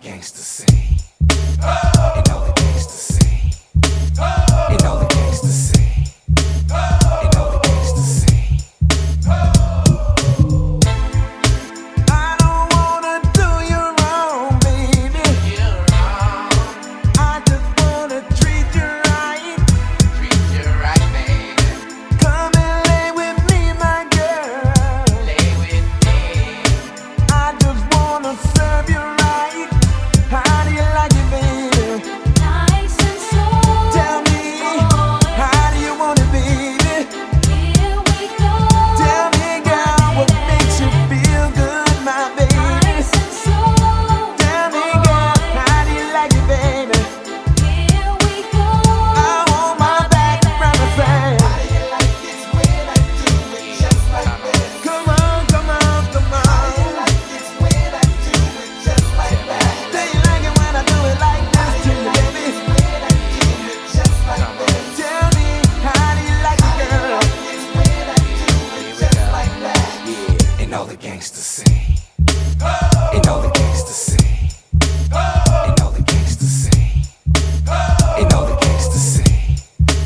gangsters sing. And all the gangsters sing. And all the gangsters sing. And all the gangsters sing. I don't wanna do you wrong, baby. I just wanna treat you right. Treat you right, baby. Come and lay with me, my girl. Lay with me. I just wanna serve you right. How do you like it, baby? Nice and slow. Tell me, how do you want it, baby? Here we go. Tell me, girl, what makes you feel good, my baby? Nice and slow. Tell me, girl, how do you like it, baby? Here we go. I want my back around the sand. How do you like it when I do it just like this? Come on, come on, come How do you on. like it when I do it just like that? Do you like it when I do it like this to you, baby? When I do it just like this. Tell me, how do you like it, girl? It's when I do it just like that. Yeah, and all the gangsters sing. And all the gangsters sing. And all the gangsters sing. And all the gangsters sing.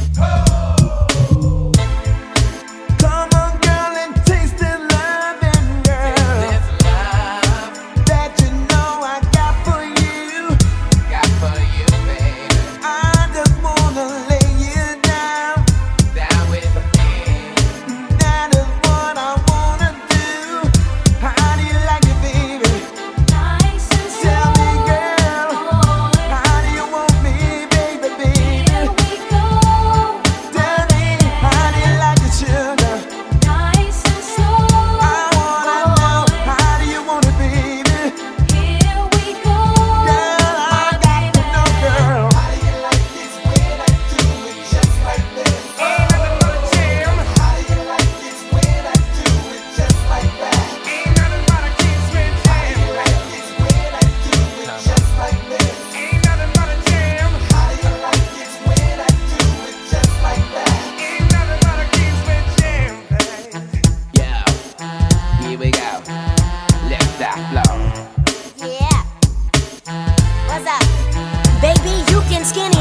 Come on, girl, and taste the loving, girl, This love that you know I got for you. got for you, baby. I just wanna lay you down. Down with me. That is what I wanna do. How do you like it, baby? Nice and slow. Tell me, girl, how do you want me, baby, baby? Here we go. Tell me, how do you like it, sugar? Nice and slow. I wanna know, how do you want it, baby? Here we go. Girl, I got to know, girl. How do you like it when I do it just like this? Ain't nothing but a jam. How do you like it when I do it just like that? Ain't nothing but a Kingsman How do jam. you like it when I do it just like this? Ain't nothing but a jam. How do you like it when I do it just like that? Ain't nothing but a Kingsman jam. Yo, here we go. Let that flow. Yeah. What's up? Baby, you can skinny